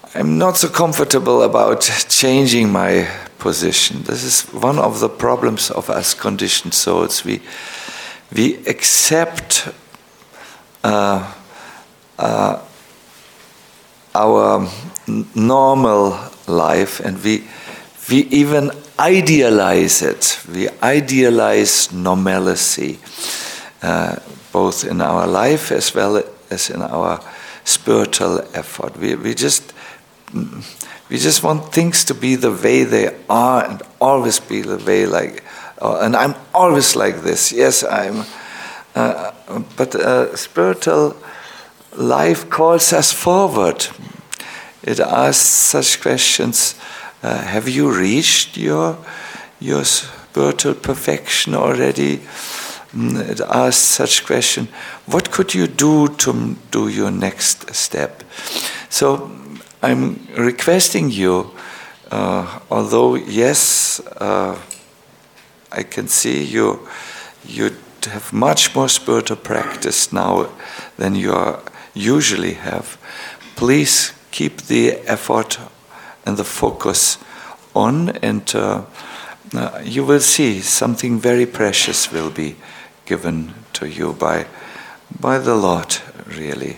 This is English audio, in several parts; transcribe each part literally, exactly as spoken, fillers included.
I'm not so comfortable about changing my position. This is one of the problems of us conditioned souls. We we accept uh, uh, our normal life, and we we even idealize it. We idealize normalcy, uh, both in our life as well as in our spiritual effort. We we just we just want things to be the way they are and always be the way like. Uh, and I'm always like this. Yes, I'm. Uh, but uh, spiritual life calls us forward. It asks such questions: uh, have you reached your your spiritual perfection already? It asks such question: what could you do to do your next step? So I'm requesting you, uh, although yes, uh, I can see you you have much more spiritual practice now than you are usually have. Please keep the effort and the focus on, and uh, uh, you will see something very precious will be given to you by by the Lord, really.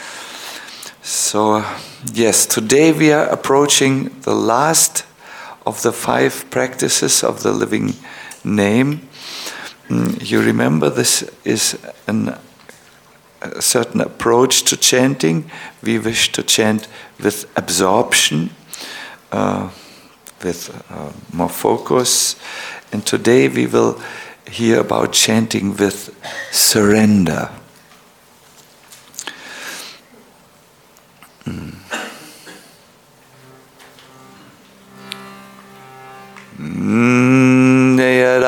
So yes, today we are approaching the last of the five practices of the living name. You remember, this is an, a certain approach to chanting. We wish to chant with absorption, uh, with uh, more focus. And today we will hear about chanting with surrender. Mm. Mm, Jaya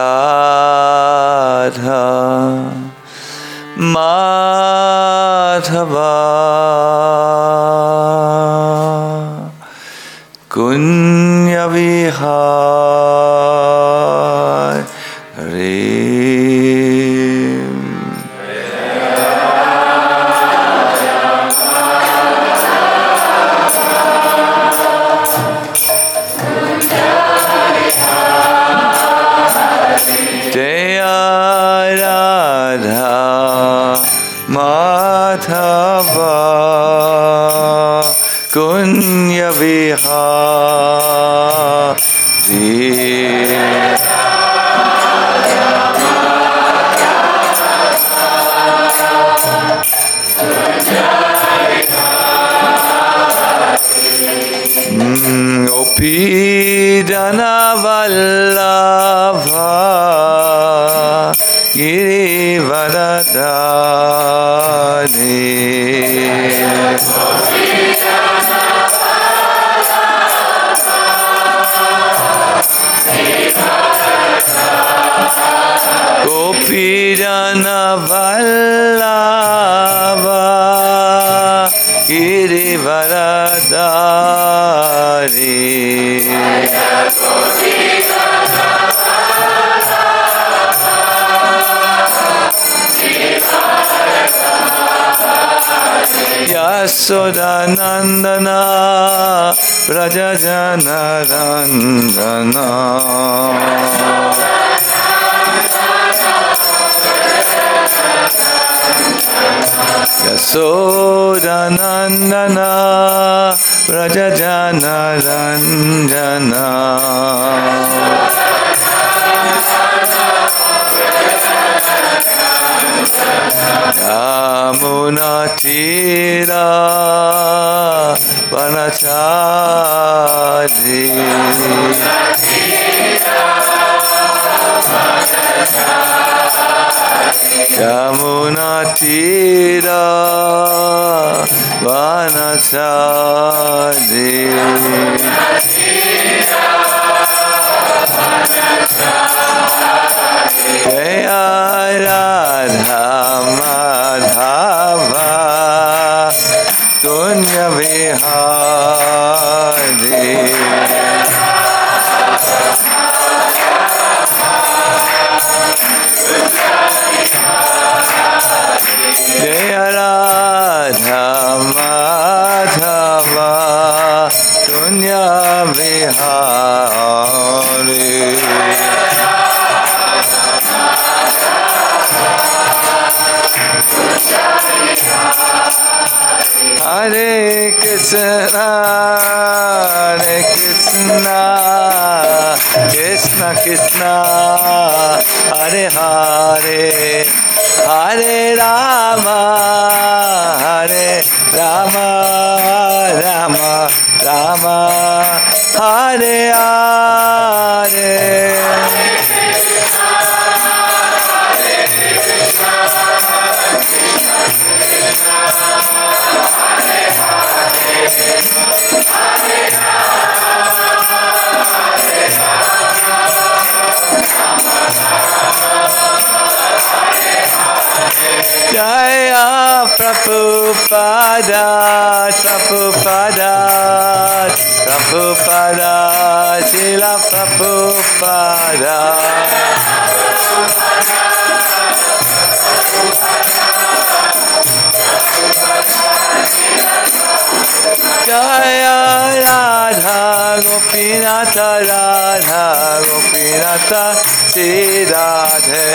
Radha Madhava Kunya Vihari. Madhava Kunya Vihari. Gopidana Vallabha Girivaradhari. Gopidana Vallabha Girivaradhari. Yasodanandana Vrajajana Randana. Yasodanandana Vrajajana Randana. Yamuna Tira Vanachari. Yamuna Tira Vanachari. Jaya Radha Madhava Kunya Vihari. Jaya Radha Madhava Punya Vihari. Hare Krishna, Hare Krishna, Krishna Krishna, Hare Hare, Hare Rama, Hare Rama, Rama Rama, Hare Hare. Jaya Prabhupada, Prabhupada, Prabhupada, Srila Prabhupada. Jaya Radha Gopinatha, Radha Gopinatha, Sri Radhe.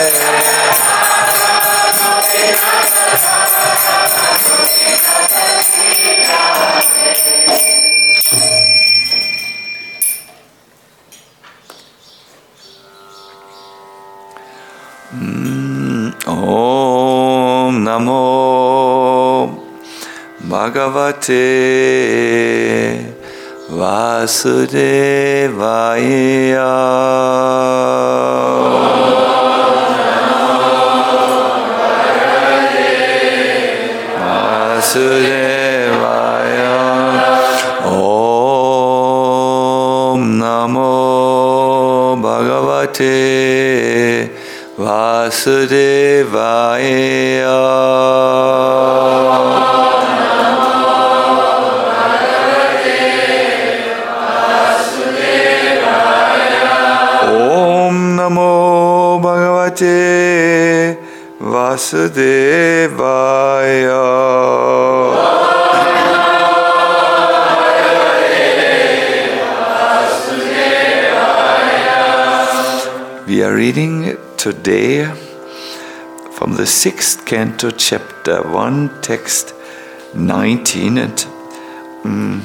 Mm, Om Namo Bhagavate Vasudevaya. Vasudevaya. Om Namo Bhagavate Vasudevaya. Om Namo Bhagavate Vasudevaya. We are reading today from the sixth canto, chapter one, text nineteen, and um,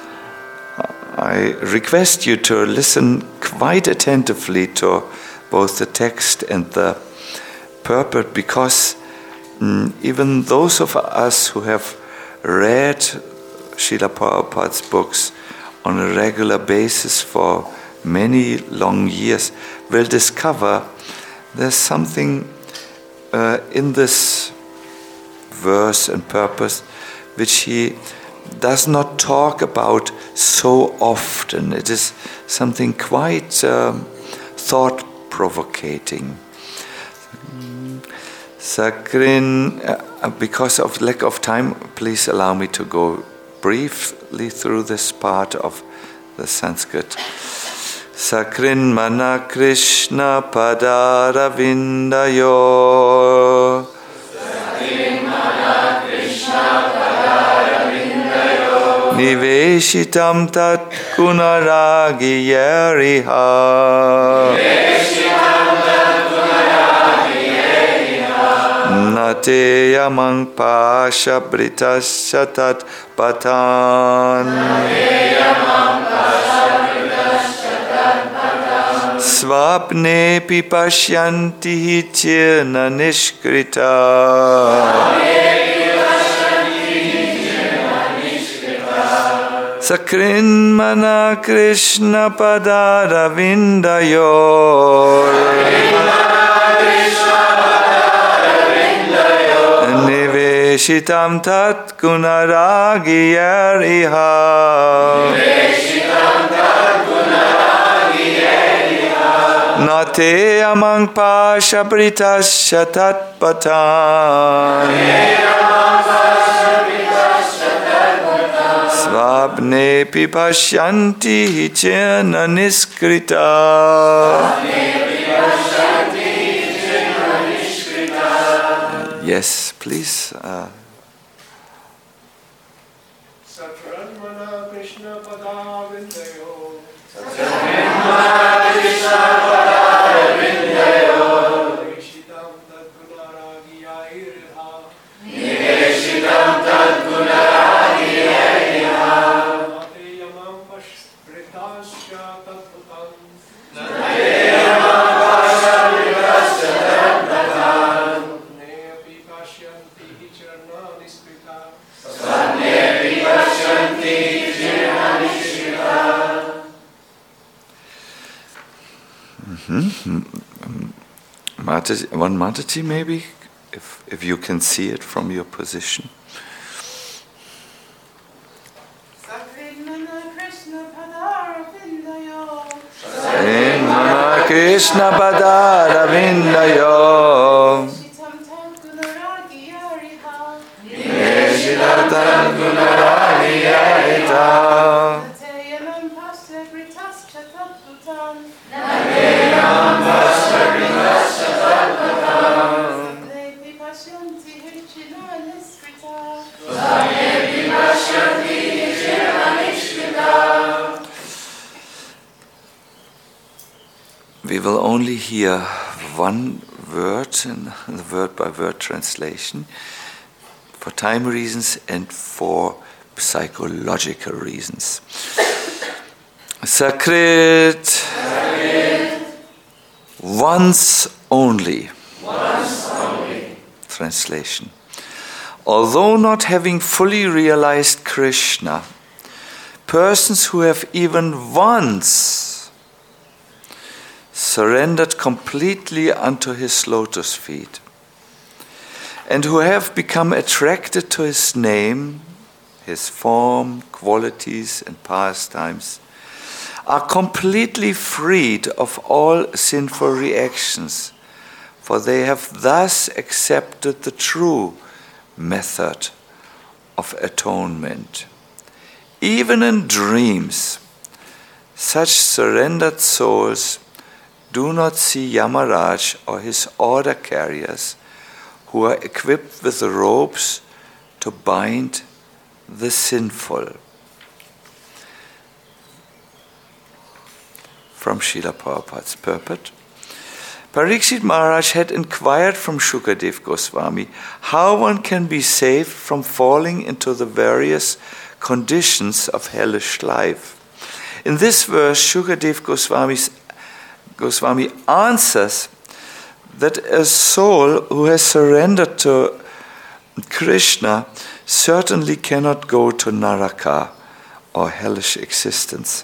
I request you to listen quite attentively to both the text and the purport, because um, even those of us who have read Srila Prabhupada's books on a regular basis for many long years will discover there's something uh, in this verse and purpose which he does not talk about so often. It is something quite um, thought-provoking. Sakrin, uh, because of lack of time, please allow me to go briefly through this part of the Sanskrit. Sakrin mana Krishna padaravindayo. Sakrin mana Krishna padaravindayo. Niveshitam tat kunaragiyariha. Niveshitam tat kunaragiyariha. Nateyamang pashabritasya tat patan. Nateyamang Svapnepi pashyanti hityena nishkrita. Sakrin mana Krishna padaravindayo. Niveshitam tat gunaragiyariha. Nate amang pashabritasya tatpatan. Svabnepi pashyanti hityena niskrita. Yes, please. Uh, Sakran mana Krishna Mataji, one Mataji maybe, if if you can see it from your position. Srimana Krishna Padara Vindayo Neshidatan Gunarani Yarita We will only hear one word in the word-by-word translation for time reasons and for psychological reasons. Sakrit, Sakrit. Once only. Once only. Translation. Although not having fully realized Krishna, persons who have even once surrendered completely unto his lotus feet, and who have become attracted to his name, his form, qualities, and pastimes, are completely freed of all sinful reactions, for they have thus accepted the true method of atonement. Even in dreams, such surrendered souls do not see Yamaraj or his order carriers, who are equipped with the ropes to bind the sinful. From Srila Prabhupada's purport. Parikshit Maharaj had inquired from Shukadev Goswami how one can be saved from falling into the various conditions of hellish life. In this verse, Shukadev Goswami's Goswami answers that a soul who has surrendered to Krishna certainly cannot go to Naraka or hellish existence.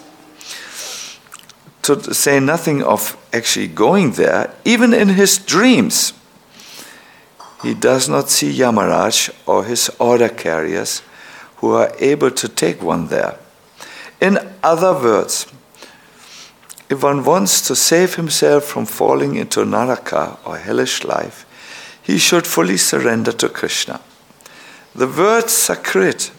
To say nothing of actually going there, even in his dreams, he does not see Yamaraj or his order carriers who are able to take one there. In other words, if one wants to save himself from falling into Naraka or hellish life, he should fully surrender to Krishna. The word Sakrit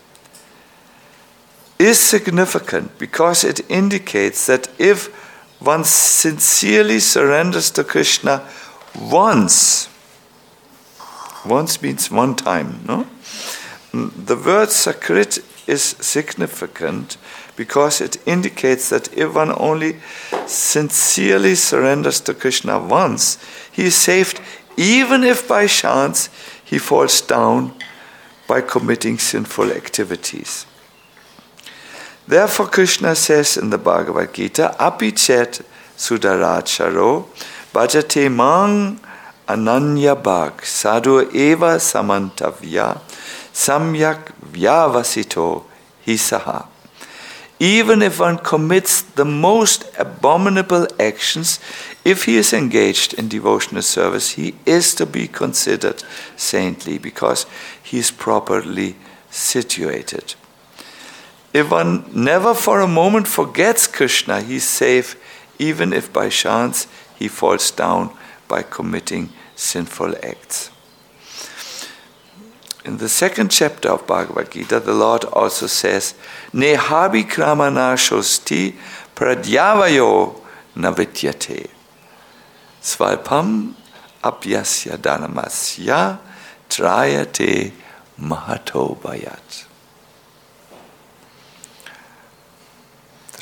is significant because it indicates that if one sincerely surrenders to Krishna once, once means one time, no? The word Sakrit is significant because it indicates that if one only sincerely surrenders to Krishna once, he is saved even if by chance he falls down by committing sinful activities. Therefore Krishna says in the Bhagavad Gita, Apichet sudaracharo bhajate mang ananya bhag sadhu eva samantavya samyak vyavasito hisaha. Even if one commits the most abominable actions, if he is engaged in devotional service, he is to be considered saintly because he is properly situated. If one never for a moment forgets Krishna, he is safe even if by chance he falls down by committing sinful acts. In the second chapter of Bhagavad Gita, the Lord also says, Nehabi kramanashosti pradyavayo navityate svalpam apyasya dhanamasya trayate mahato bhayat.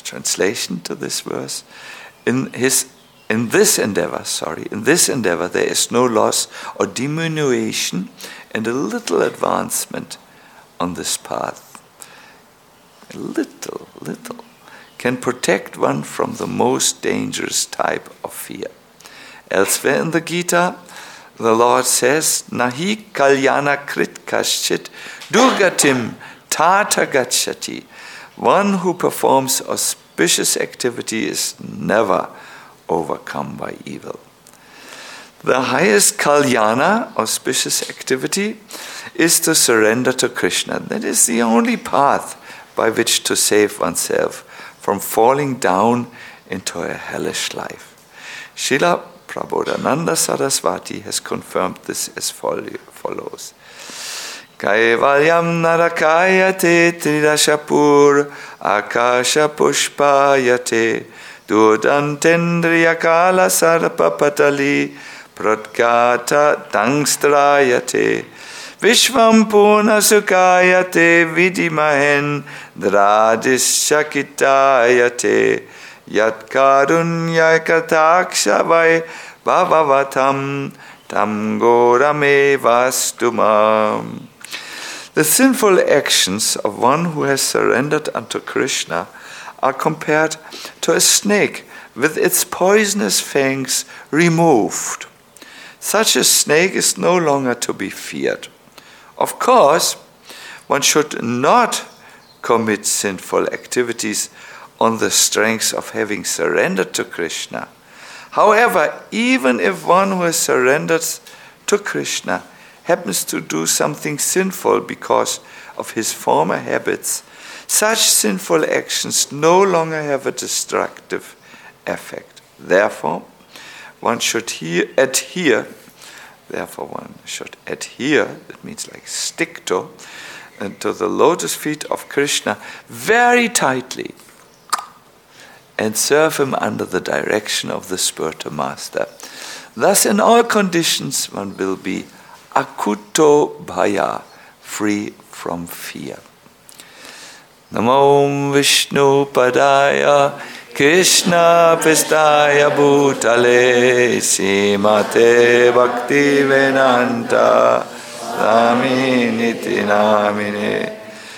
translation to this verse. In his in this endeavor, sorry, in this endeavor there is no loss or diminution and a little advancement on this path. A little, little can protect one from the most dangerous type of fear. Elsewhere in the Gita, the Lord says, Nahi kalyana krit kaschit durgatim tata gacchati. One who performs auspicious activity is never overcome by evil. The highest kalyana, auspicious activity, is to surrender to Krishna. That is the only path by which to save oneself from falling down into a hellish life. Srila Prabodhananda Saraswati has confirmed this as follows. Kaivalyam narakayate tridashapur akasha pushpayate durdantendriya kala sarpa patali pradgata dangstrayate vishvam purna sukayate vidimahen dradishakitayate yat karunyakataksha vai bhavavatam tam gorame vastumam. The sinful actions of one who has surrendered unto Krishna are compared to a snake with its poisonous fangs removed. Such a snake is no longer to be feared. Of course, one should not commit sinful activities on the strength of having surrendered to Krishna. However, even if one who has surrendered to Krishna happens to do something sinful because of his former habits, such sinful actions no longer have a destructive effect. Therefore, one should he- adhere, therefore one should adhere, that means like stick to, and to the lotus feet of Krishna very tightly and serve him under the direction of the spiritual master. Thus, in all conditions, one will be akuto bhaya, free from fear. Namo Vishnu Padaya Krishna Pistaya Bhutale Simate Bhakti Vedanta Swami Niti Namine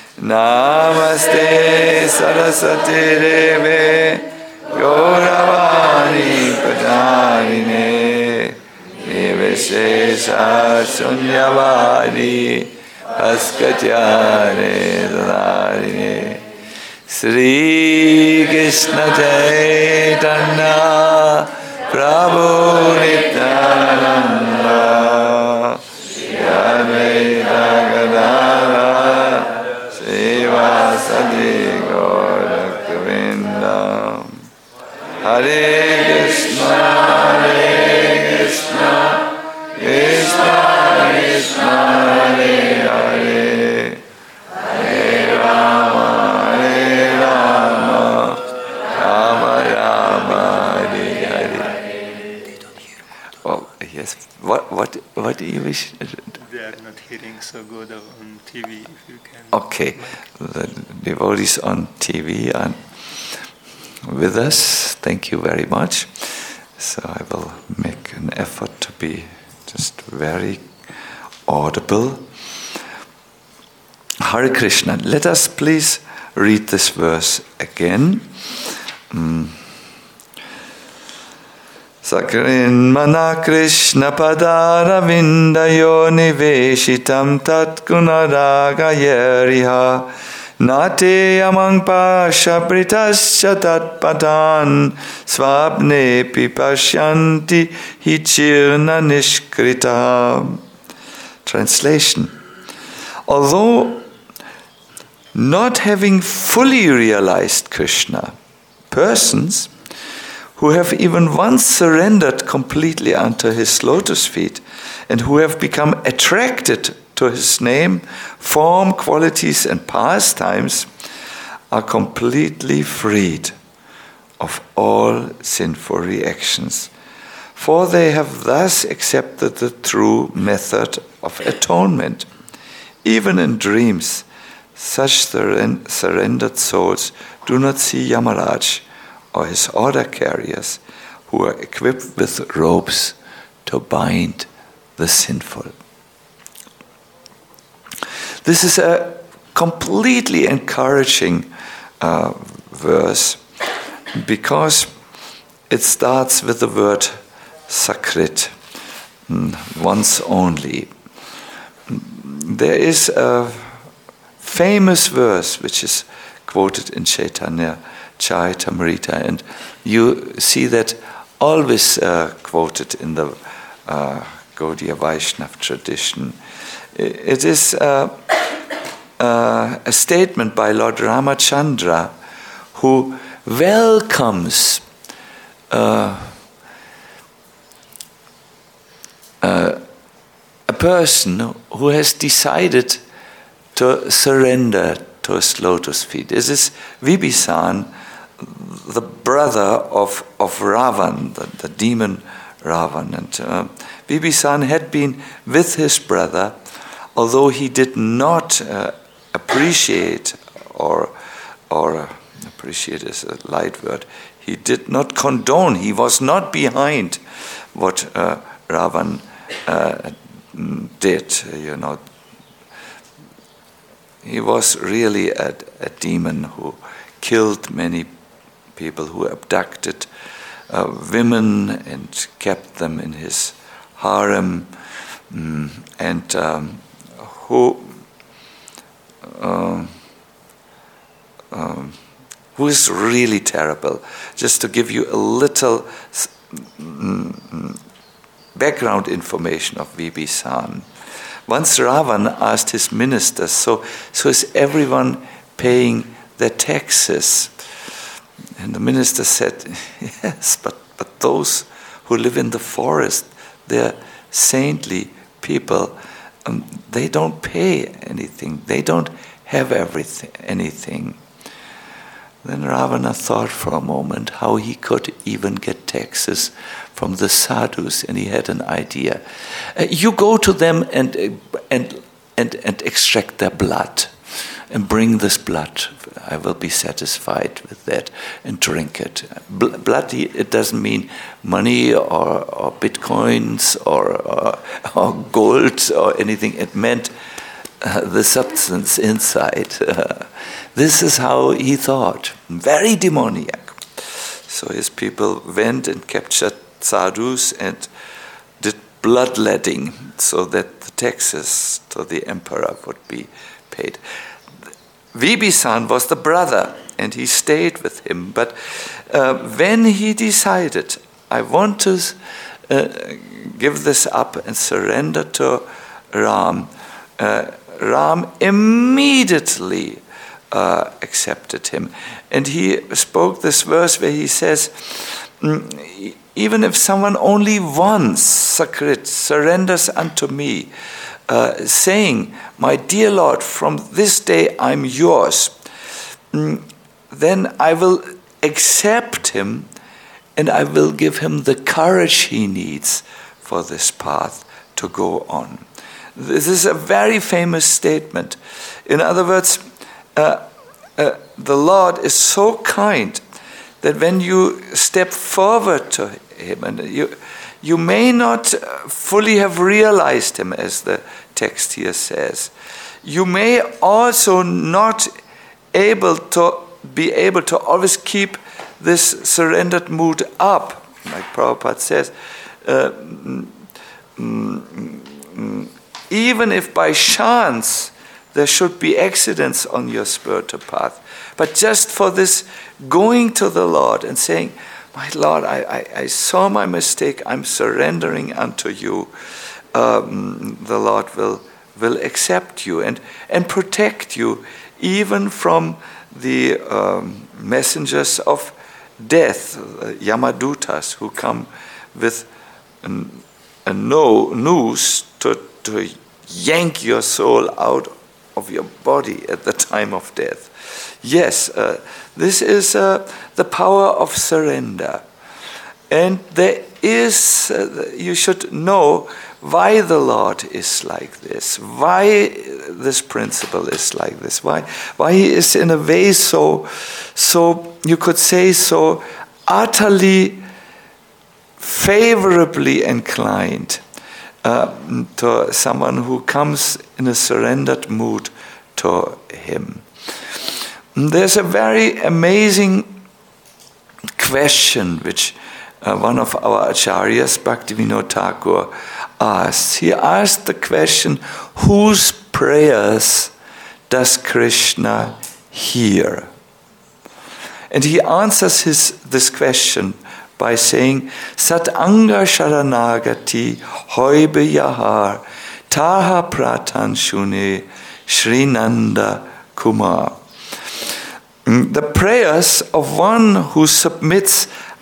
Namaste Saraswati Deve Gauravani Padarine Niveshesha Sunyavadi Askatyare Dhadarine Sri Krishna Chaitanya Prabhu Nityananda Shri Advaita Gadadhara Srivasadi Gauragovinda. Hare Krishna, Hare Krishna, Krishna Krishna, Hare Hare, Hare Rama, Hare Rama, Rama Rama, Hare Hare. Oh, yes. What, what, what do you wish? They are not hearing so good on T V, if you can. Okay, the devotees on T V are with us. Thank you very much. So I will make an effort to be just very audible. Hare Krishna. Let us please read this verse again. Mm. Sakrin mana Krishna padara vindayo niveshitam tat gunaraga yeriha nate amang pasha pritasya tat patan swapne pipashyanti hichirna nishkrita. Translation. Although not having fully realized Krishna, persons who have even once surrendered completely unto his lotus feet and who have become attracted to his name, form, qualities, and pastimes are completely freed of all sinful reactions, for they have thus accepted the true method of atonement. Even in dreams, such surrendered souls do not see Yamaraj or his order carriers who are equipped with ropes to bind the sinful. This is a completely encouraging uh, verse because it starts with the word sakrit, once only. There is a famous verse which is quoted in Chaitanya Charitamrita, and you see that always uh, quoted in the uh, Gaudiya Vaishnava tradition. It is uh, uh, a statement by Lord Ramachandra, who welcomes uh, uh, a person who has decided to surrender to his lotus feet. This is Vibhisan, the brother of, of Ravan, the, the demon Ravan. And uh, Vibhisan had been with his brother, although he did not uh, appreciate, or, or uh, appreciate is a light word, he did not condone, he was not behind what uh, Ravan uh, did, you know. He was really a, a demon who killed many people, who abducted uh, women and kept them in his harem, mm, and um, who uh, um, who is really terrible. Just to give you a little mm, background information of Vibhisan. Once Ravan asked his ministers, so, so is everyone paying their taxes? And the minister said, yes, but, but those who live in the forest, they're saintly people, um, they don't pay anything, they don't have everything, anything. Then Ravana thought for a moment how he could even get taxes from the sadhus, and he had an idea. Uh, you go to them and, uh, and, and, and extract their blood, and bring this blood. I will be satisfied with that, and drink it. Bl- blood, it doesn't mean money or, or bitcoins or, or, or gold or anything. It meant uh, the substance inside. Uh, this is how he thought. Very demoniac. So his people went and captured sadhus and did bloodletting so that the taxes to the emperor would be paid. Vibhisan was the brother, and he stayed with him. But uh, when he decided, I want to uh, give this up and surrender to Ram, uh, Ram immediately uh, accepted him. And he spoke this verse where he says, mm, even if someone only once, Sakrit, surrenders unto me, uh, saying, my dear Lord, from this day I'm yours, mm, then I will accept him, and I will give him the courage he needs for this path to go on. This is a very famous statement. In other words, uh, uh, the Lord is so kind that when you step forward to him, and you you may not fully have realized him, as the text here says, you may also not able to be able to always keep this surrendered mood up. Like Prabhupada says, uh, mm, mm, even if by chance there should be accidents on your spiritual path, but just for this going to the Lord and saying, my Lord, I, I, I saw my mistake, I'm surrendering unto you, um, the Lord will will accept you and, and protect you even from the um, messengers of death, uh, Yamadutas, who come with an, a no, noose to, to yank your soul out of your body at the time of death. Yes, uh, this is uh, the power of surrender. And there is, uh, you should know why the Lord is like this, why this principle is like this, why why he is in a way so, so you could say so utterly favorably inclined uh, to someone who comes in a surrendered mood to him. There's a very amazing question which uh, one of our acharyas, Bhaktivinoda Thakur, asked. He asked the question, whose prayers does Krishna hear? And he answers his this question by saying, Sat anga sharanagati hoibe yahar taha pratan shune Srinanda Kumar. The prayers of one who submits,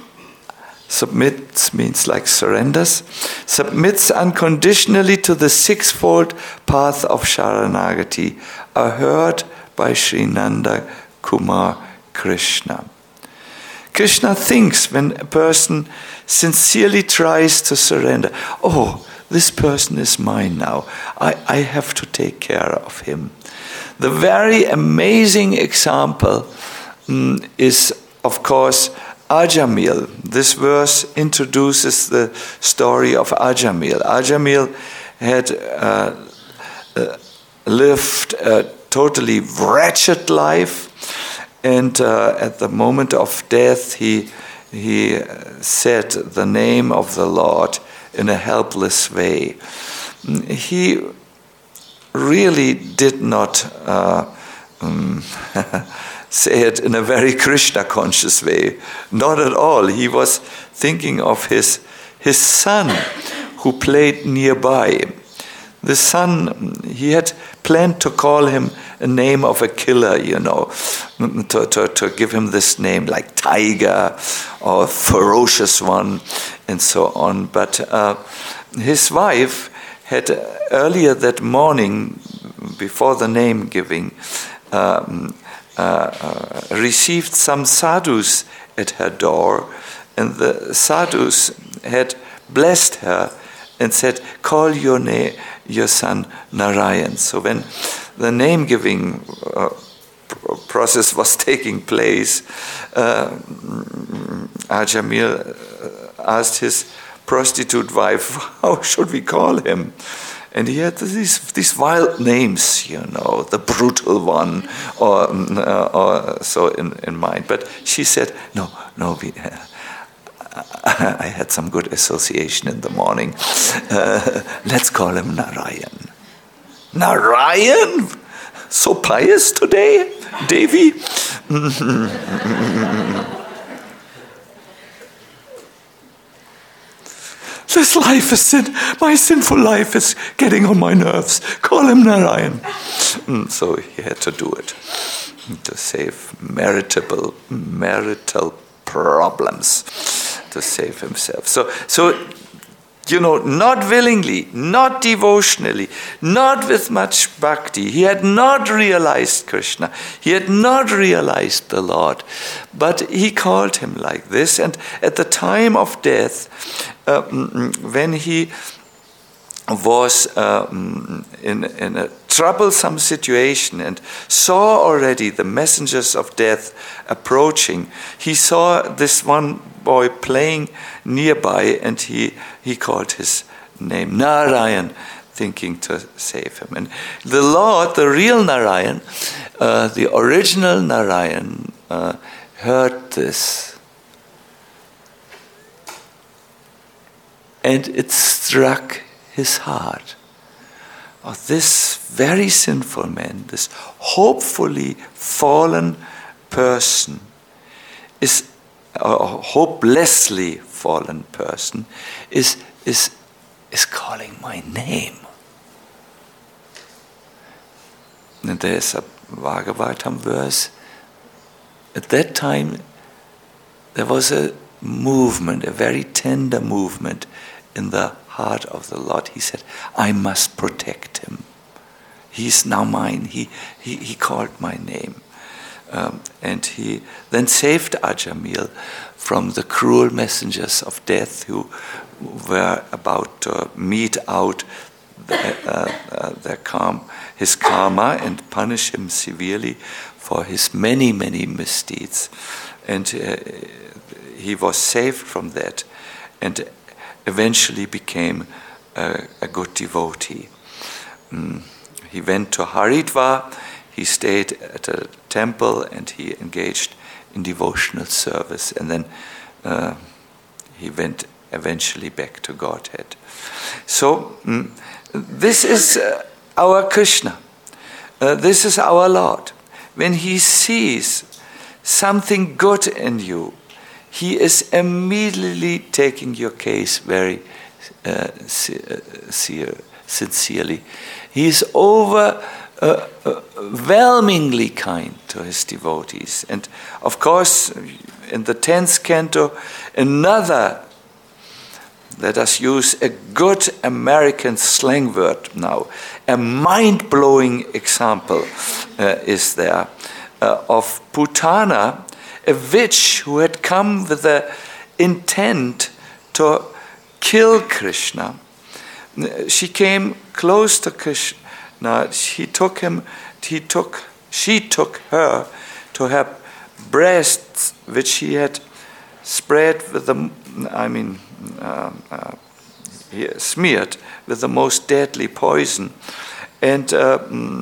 submits means like surrenders, submits unconditionally to the sixfold path of Sharanagati are heard by Srinanda Kumar Krishna. Krishna thinks when a person sincerely tries to surrender, oh, this person is mine now. I, I have to take care of him. The very amazing example um, is, of course, Ajamil. This verse introduces the story of Ajamil. Ajamil had uh, uh, lived a totally wretched life, and uh, at the moment of death, he he said the name of the Lord in a helpless way. He really did not uh, um, say it in a very Krishna-conscious way. Not at all. He was thinking of his, his son who played nearby. The son, he had planned to call him a name of a killer, you know, to, to, to give him this name like Tiger or Ferocious One and so on. But uh, his wife had earlier that morning, before the name giving, um, uh, uh, received some sadhus at her door, and the sadhus had blessed her and said, call your name, your son Narayan. So when the name giving uh, process was taking place, uh, Ajamil asked his prostitute wife, how should we call him? And he had these these wild names, you know, the brutal one, or, uh, or so in, in mind. But she said, no, no, we, uh, I had some good association in the morning. Uh, let's call him Narayan. Narayan? So pious today, Devi? This life is sin. My sinful life is getting on my nerves. Call him Narayan. So he had to do it to save maritable, marital problems, to save himself. So, so you know, not willingly, not devotionally, not with much bhakti. He had not realized Krishna. He had not realized the Lord. But he called him like this. And at the time of death, uh, when he was uh, in, in a troublesome situation and saw already the messengers of death approaching, he saw this one boy playing nearby, and he, he called his name Narayan, thinking to save him. And the Lord, the real Narayan, uh, the original Narayan, uh, heard this. And it struck his heart. Oh, this very sinful man, this hopefully fallen person, is a hopelessly fallen person, is is is calling my name. And there's a Bhagavatam verse. At that time, there was a movement, a very tender movement in the heart of the Lord. He said, I must protect him. He's now mine. He, he, he called my name. Um, and he then saved Ajamil from the cruel messengers of death who were about to mete out the, uh, uh, their karma, his karma and punish him severely for his many, many misdeeds. And uh, he was saved from that and eventually became a, a good devotee. Mm. He went to Haridwar, he stayed at a temple, and he engaged in devotional service. And then uh, he went eventually back to Godhead. So mm, this is uh, our Krishna. Uh, this is our Lord. When he sees something good in you, he is immediately taking your case very uh, sincerely. He is over uh, overwhelmingly kind to his devotees. And of course, in the tenth canto, another, let us use a good American slang word now, a mind-blowing example uh, is there uh, of Putana, a witch who had come with the intent to kill Krishna. She came close to Krishna. He took him. He took. She took her to her breasts, which she had spread with the. I mean, uh, uh, smeared with the most deadly poison, and uh,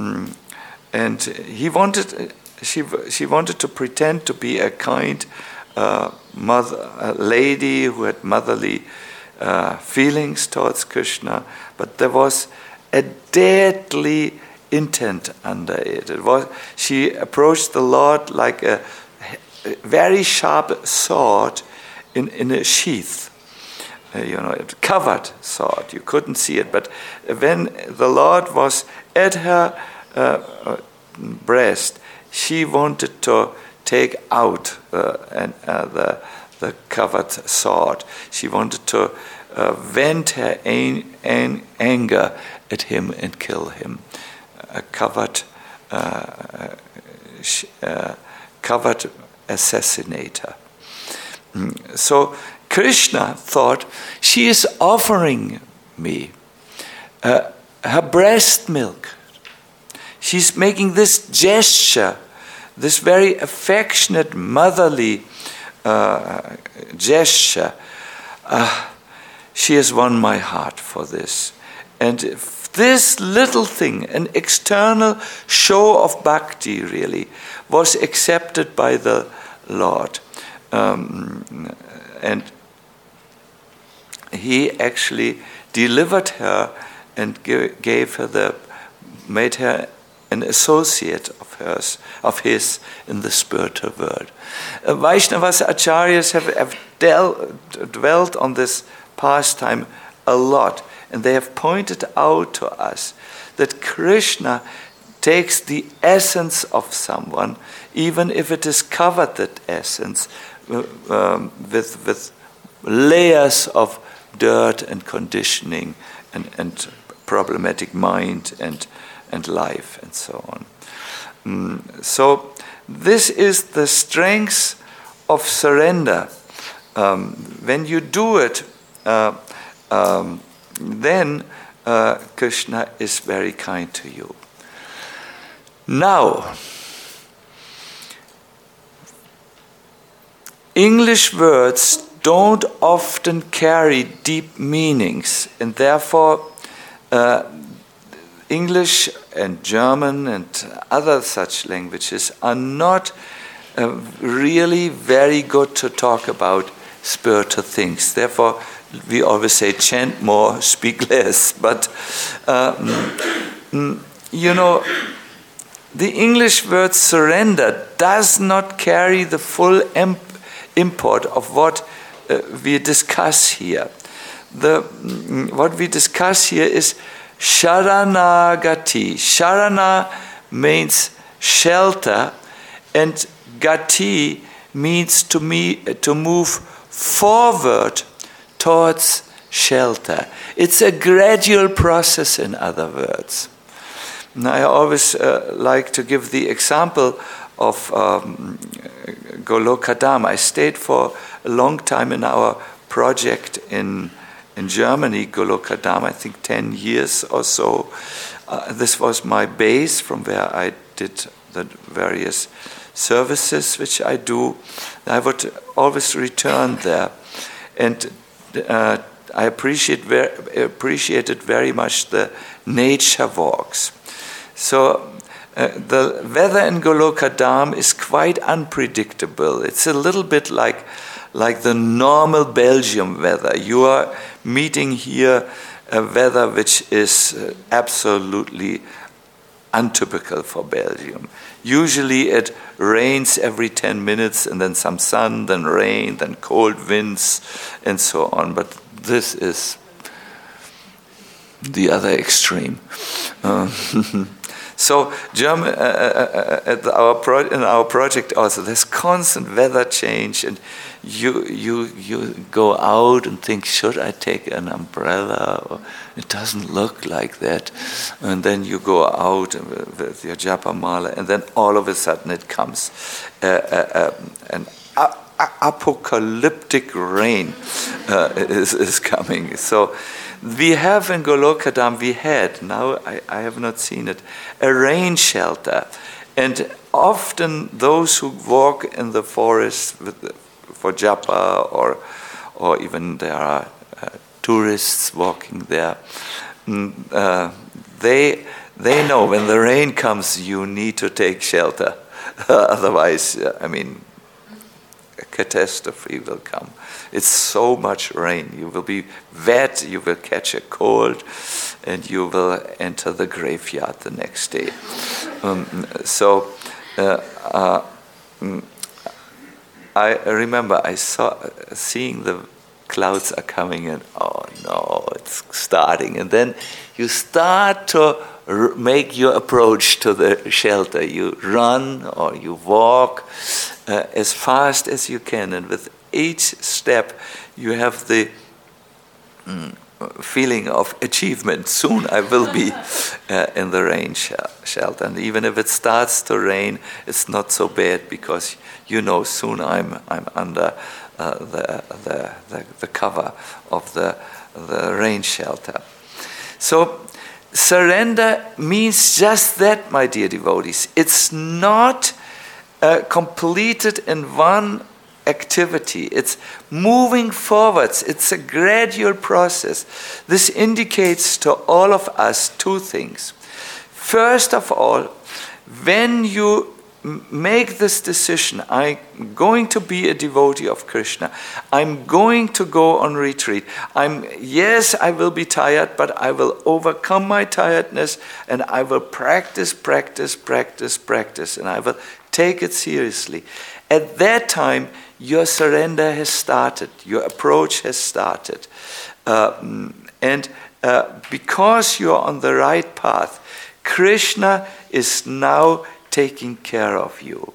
and he wanted. She she wanted to pretend to be a kind uh, mother, a lady who had motherly uh, feelings towards Krishna, but there was a deadly intent under it. It was she approached the Lord like a, a very sharp sword in in a sheath, uh, you know, a covered sword. You couldn't see it, but when the Lord was at her uh, breast, she wanted to take out uh, and, uh, the, the covered sword. She wanted to uh, vent her an, an anger at him and kill him. A covered, uh, uh, covered assassinator. So Krishna thought, she is offering me uh, her breast milk. She's making this gesture, this very affectionate, motherly uh, gesture. Uh, she has won my heart for this. And if this little thing, an external show of bhakti really, was accepted by the Lord. Um, and he actually delivered her and gave her the, made her an associate of hers, of his in the spiritual world. Uh, Vaishnavas acharyas have, have del, dwelt on this pastime a lot, and they have pointed out to us that Krishna takes the essence of someone, even if it is covered, that essence, uh, um, with, with layers of dirt and conditioning and, and problematic mind and and life, and so on. Mm, so this is the strength of surrender. Um, when you do it, uh, um, then uh, Krishna is very kind to you. Now, English words don't often carry deep meanings, and therefore uh, English and German and other such languages are not uh, really very good to talk about spiritual things. Therefore, we always say chant more, speak less. But, uh, mm, you know, the English word surrender does not carry the full imp- import of what uh, we discuss here. The, mm, what we discuss here is Sharanagati. Sharana means shelter, and gati means to me to move forward towards shelter. It's a gradual process, in other words. And I always uh, like to give the example of um, Golokadam. I stayed for a long time in our project in in Germany, Golokadam, I think ten years or so. Uh, this was my base from where I did the various services which I do. I would always return there. And uh, I appreciate ver- appreciated very much the nature walks. So uh, the weather in Golokadam is quite unpredictable. It's a little bit like, like the normal Belgium weather. You are meeting here a weather which is uh, absolutely untypical for Belgium. Usually it rains every ten minutes and then some sun, then rain, then cold winds and so on. But this is the other extreme. Uh, so German, uh, uh, at our pro- in our project also, there's constant weather change, and you you you go out and think, should I take an umbrella? Or it doesn't look like that. And then you go out with your japa mala, and then all of a sudden it comes. Uh, uh, uh, an a- a- apocalyptic rain uh, is, is coming. So we have in Golokadam, we had, now I, I have not seen it, a rain shelter. And often those who walk in the forest with the, for japa, or or even there are uh, tourists walking there, mm, uh, they they know when the rain comes you need to take shelter. Otherwise, uh, I mean, a catastrophe will come. It's so much rain. You will be wet, you will catch a cold, and you will enter the graveyard the next day. Um, so, uh, uh, I remember I saw seeing the clouds are coming in. Oh no, it's starting. And then you start to r- make your approach to the shelter. You run or you walk uh, as fast as you can. And with each step, you have the mm, feeling of achievement. Soon I will be uh, in the rain sh- shelter. And even if it starts to rain, it's not so bad, because you know soon I'm I'm under uh, the, the the the cover of the the rain shelter. So surrender means just that, my dear devotees. It's not uh, completed in one activity. It's moving forwards. It's a gradual process. This indicates to all of us two things. First of all, when you make this decision, I'm going to be a devotee of Krishna, I'm going to go on retreat, I'm yes, I will be tired, but I will overcome my tiredness, and I will practice, practice, practice, practice, and I will take it seriously. At that time, your surrender has started, your approach has started. Uh, and uh, because you're on the right path, Krishna is now taking care of you.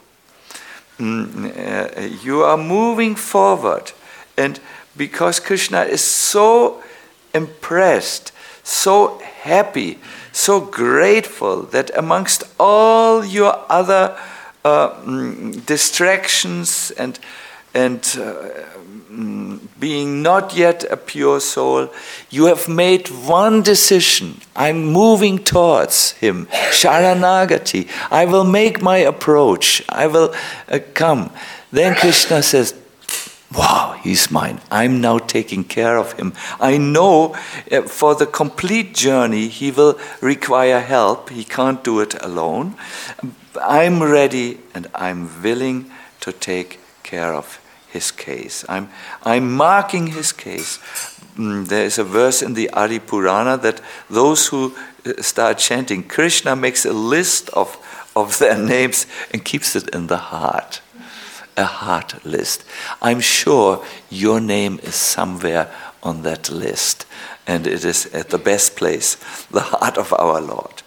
Mm, uh, you are moving forward. And because Krishna is so impressed, so happy, so grateful that amongst all your other uh, mm, distractions and and uh, mm, being not yet a pure soul, you have made one decision. I'm moving towards him. Sharanagati. I will make my approach. I will uh, come. Then Krishna says, wow, he's mine. I'm now taking care of him. I know uh, for the complete journey he will require help. He can't do it alone. I'm ready and I'm willing to take care of his case. I'm I'm marking his case. Mm, there is a verse in the Adi Purana that those who start chanting, Krishna makes a list of, of their names and keeps it in the heart. A heart list. I'm sure your name is somewhere on that list, and it is at the best place, the heart of our Lord.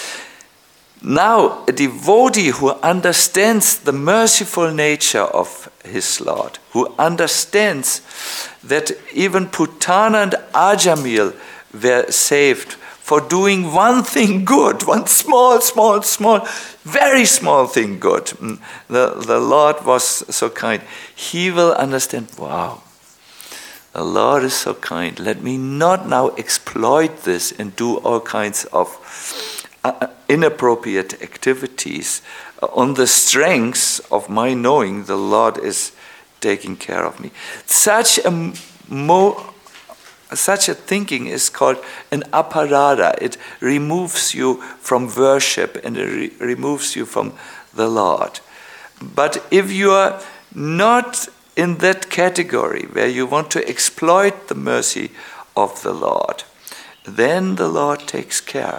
Now, a devotee who understands the merciful nature of his Lord, who understands that even Putana and Ajamil were saved for doing one thing good, one small, small, small, very small thing good. The, the Lord was so kind. He will understand, wow, the Lord is so kind. Let me not now exploit this and do all kinds of uh, inappropriate activities on the strengths of my knowing the Lord is taking care of me. Such a mo- such a thinking is called an aparada. It removes you from worship and it re- removes you from the Lord. But if you are not in that category where you want to exploit the mercy of the Lord, then the Lord takes care.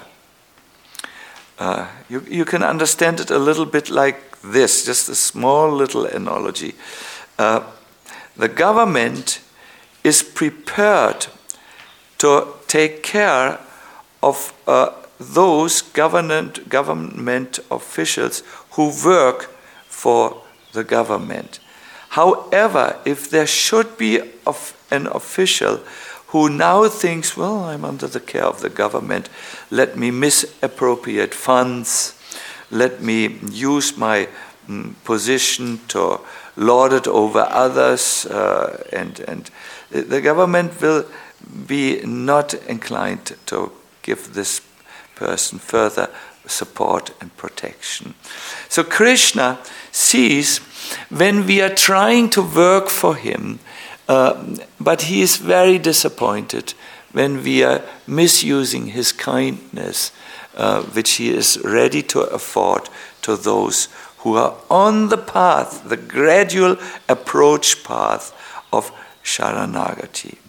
Uh, you, you can understand it a little bit like this, just a small little analogy. Uh, the government is prepared to take care of uh, those government, government officials who work for the government. However, if there should be of an official who now thinks, well, I'm under the care of the government, let me misappropriate funds, let me use my mm, position to lord it over others, uh, and, and the government will be not inclined to give this person further support and protection. So Krishna sees when we are trying to work for him, uh, but he is very disappointed when we are misusing his kindness, uh, which he is ready to afford to those who are on the path, the gradual approach path of Sharanagati.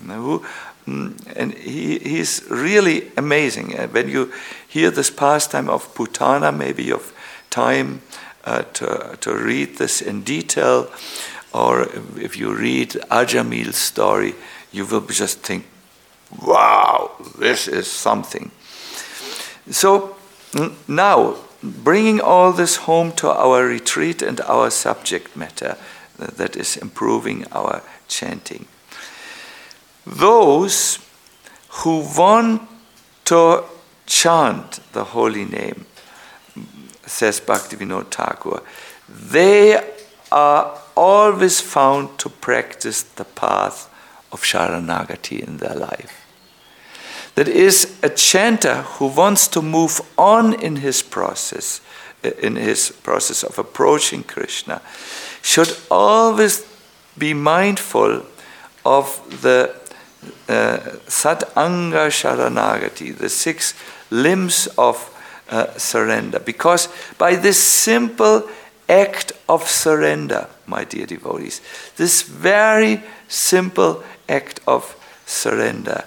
And he, he's really amazing. When you hear this pastime of Putana, maybe you have time uh, to, to read this in detail, or if you read Ajamil's story, you will just think, wow, this is something. So now, bringing all this home to our retreat and our subject matter, that is improving our chanting. Those who want to chant the holy name, says Bhaktivinoda Thakur, they are always found to practice the path of Sharanagati in their life. That is, a chanter who wants to move on in his process, in his process of approaching Krishna, should always be mindful of the uh, Satanga Sharanagati, the six limbs of uh, surrender. Because by this simple act of surrender, my dear devotees, this very simple act of surrender,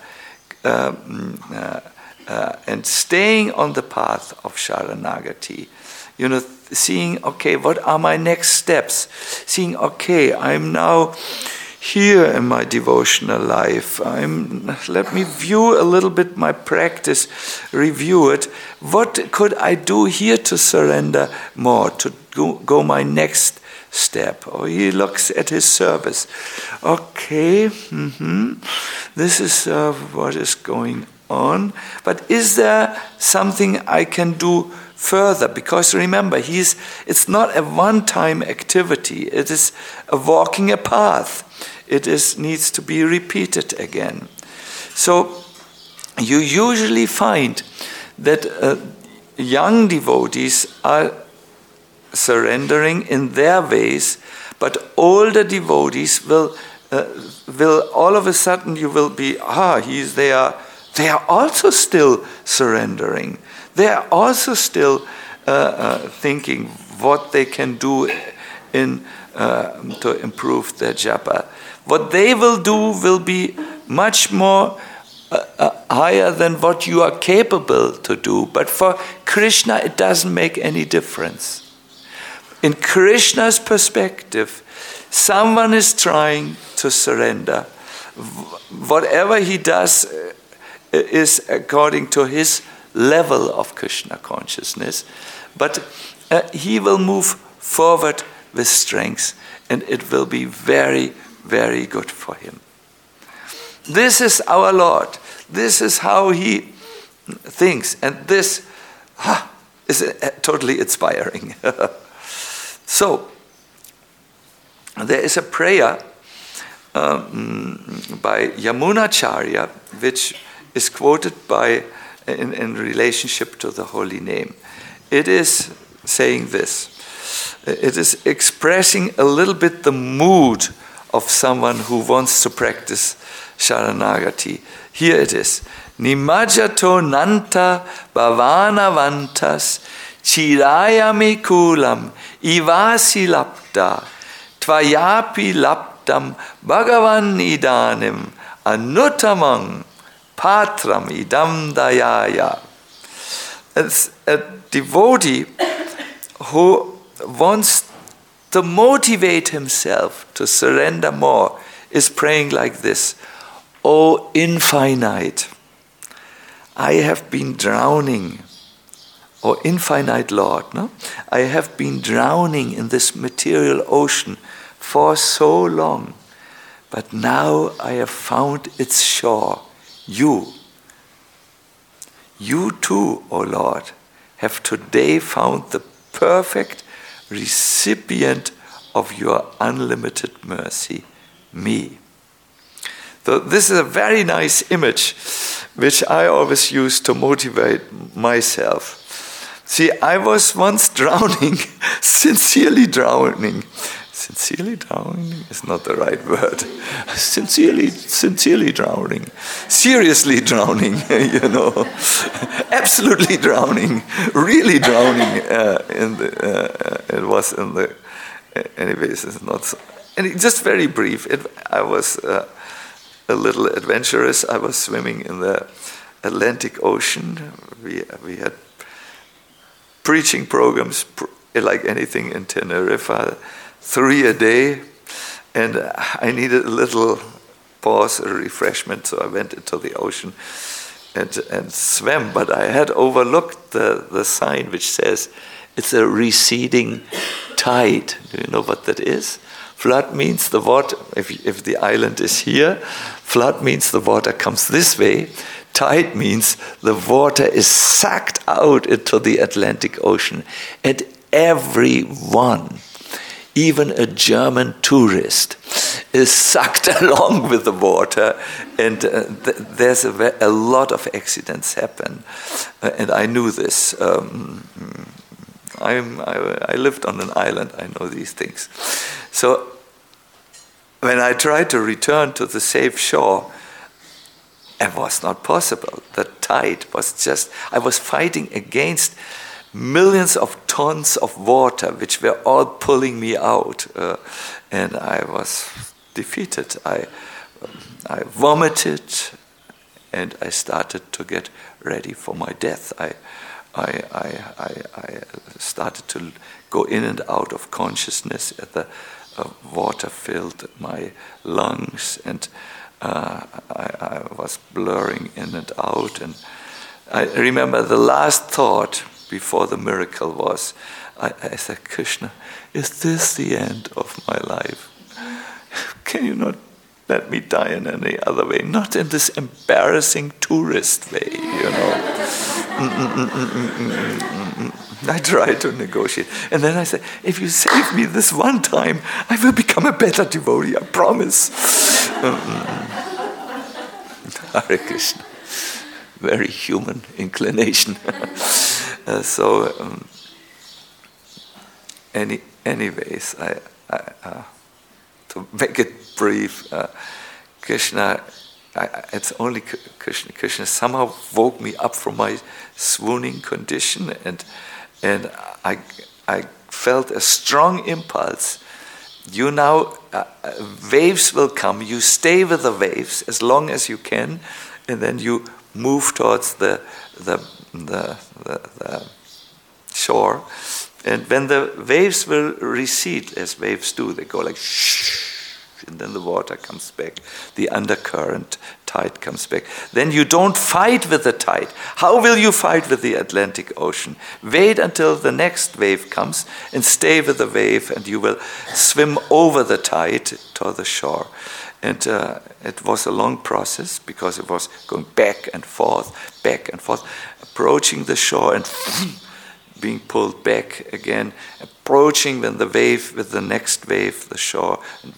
um, uh, uh, and staying on the path of Sharanagati, you know, seeing, okay, what are my next steps? Seeing, okay, I'm now here in my devotional life. I'm, let me view a little bit my practice, review it. What could I do here to surrender more, to go, go my next step? Or he looks at his service. Okay, mm-hmm. This is uh, what is going on. But is there something I can do further? Because remember, he's it's not a one-time activity. It is a walking a path. It is needs to be repeated again. So you usually find that uh, young devotees are surrendering in their ways, but older devotees will uh, will all of a sudden you will be ah he's they are they are also still surrendering. They are also still uh, uh, thinking what they can do in uh, to improve their japa. What they will do will be much more uh, uh, higher than what you are capable to do. But for Krishna, it doesn't make any difference. In Krishna's perspective, someone is trying to surrender. Whatever he does is according to his level of Krishna consciousness, but uh, he will move forward with strength, and it will be very, very good for him. This is our Lord. This is how he things. And this ah, is uh, totally inspiring. So, there is a prayer um, by Yamunacharya, which is quoted by in, in relationship to the holy name. It is saying this. It is expressing a little bit the mood of someone who wants to practice Sharanagati. Here it is. Nimajato nanta bhavana vantas chirayami kulam ivasi lapta tvayapi laptam bhagavan idanim anutamang patram idam dayaya. It's a devotee who wants to motivate himself to surrender more is praying like this. O infinite, I have been drowning. O infinite Lord, no? I have been drowning in this material ocean for so long, but now I have found its shore, you. You too, O Lord, have today found the perfect recipient of your unlimited mercy, me. So this is a very nice image which I always use to motivate myself. See, I was once drowning, sincerely drowning. Sincerely drowning is not the right word. Sincerely, sincerely drowning. Seriously drowning, you know. Absolutely drowning. Really drowning. Uh, in the, uh, it was in the... Anyways, it's not so... And just very brief. It, I was uh, a little adventurous. I was swimming in the Atlantic Ocean. We, we had preaching programs like anything in Tenerife. Three a day, and I needed a little pause, a refreshment, so I went into the ocean and, and swam, but I had overlooked the, the sign which says it's a receding tide. Do you know what that is? Flood means the water, if, if the island is here, flood means the water comes this way. Tide means the water is sucked out into the Atlantic Ocean, and everyone, even a German tourist, is sucked along with the water, and uh, th- there's a, a lot of accidents happen, uh, and I knew this. Um, I'm, I, I lived on an island, I know these things. So when I tried to return to the safe shore, it was not possible. The tide was just, I was fighting against millions of tons of water, which were all pulling me out, uh, and I was defeated. I, I vomited, and I started to get ready for my death. I, I, I, I, I started to go in and out of consciousness. The uh, water filled my lungs, and uh, I, I was blurring in and out. And I remember the last thought before the miracle was, I, I said, Krishna, is this the end of my life? Can you not let me die in any other way? Not in this embarrassing tourist way, you know. I tried to negotiate. And then I said, if you save me this one time, I will become a better devotee, I promise. Hare Krishna. Very human inclination. Uh, so, um, any, anyways, I, I, uh, to make it brief, uh, Krishna, I, it's only Krishna. Krishna somehow woke me up from my swooning condition, and and I, I felt a strong impulse. You now, uh, waves will come. You stay with the waves as long as you can, and then you move towards the the the, the, the shore, and when the waves will recede, as waves do, they go like shh, and then the water comes back, the undercurrent tide comes back. Then you don't fight with the tide. How will you fight with the Atlantic Ocean? Wait until the next wave comes and stay with the wave, and you will swim over the tide to the shore. And uh, it was a long process because it was going back and forth, back and forth, approaching the shore and being pulled back again, approaching when the wave with the next wave, the shore.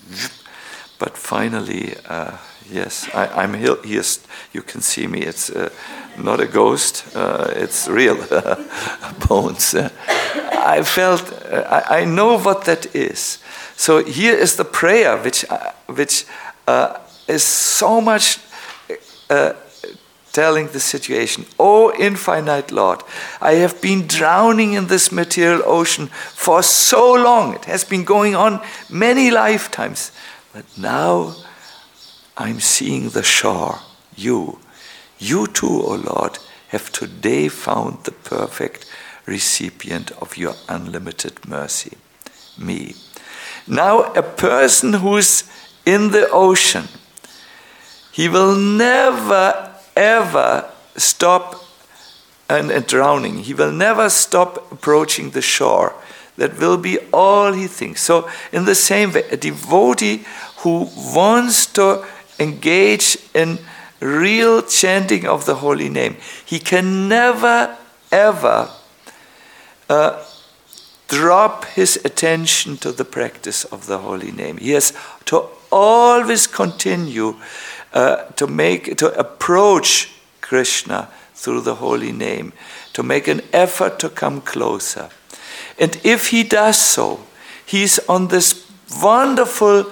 But finally, uh, yes, I, I'm here. Yes, you can see me. It's uh, not a ghost. Uh, it's real bones. Uh, I felt. Uh, I, I know what that is. So here is the prayer, which uh, which uh, is so much. Uh, telling the situation. Oh, infinite Lord, I have been drowning in this material ocean for so long. It has been going on many lifetimes. But now I'm seeing the shore. You, you too, O Lord, have today found the perfect recipient of your unlimited mercy, me. Now a person who's in the ocean, he will never ever stop and, and drowning. He will never stop approaching the shore. That will be all he thinks. So in the same way, a devotee who wants to engage in real chanting of the holy name, he can never ever uh, drop his attention to the practice of the holy name. He has to always continue Uh, to make, to approach Krishna through the holy name, to make an effort to come closer. And if he does so, he's on this wonderful,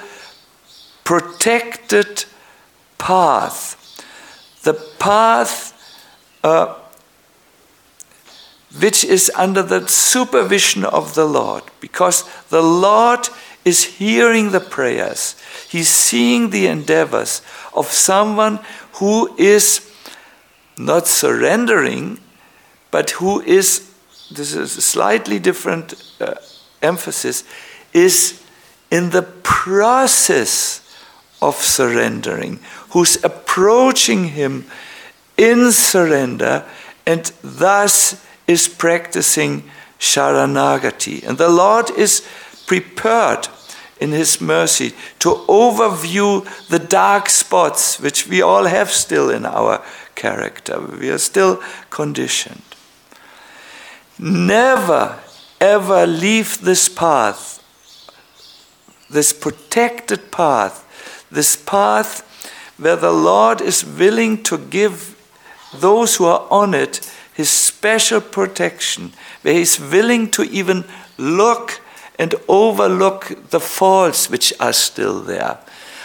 protected path, the path uh, which is under the supervision of the Lord, because the Lord is hearing the prayers. He's seeing the endeavors of someone who is not surrendering, but who is, this is a slightly different uh, emphasis, is in the process of surrendering, who's approaching him in surrender and thus is practicing Sharanagati. And the Lord is prepared in his mercy to overview the dark spots which we all have still in our character. We are still conditioned. Never, ever leave this path, this protected path, this path where the Lord is willing to give those who are on it his special protection, where he's willing to even look and overlook the faults which are still there.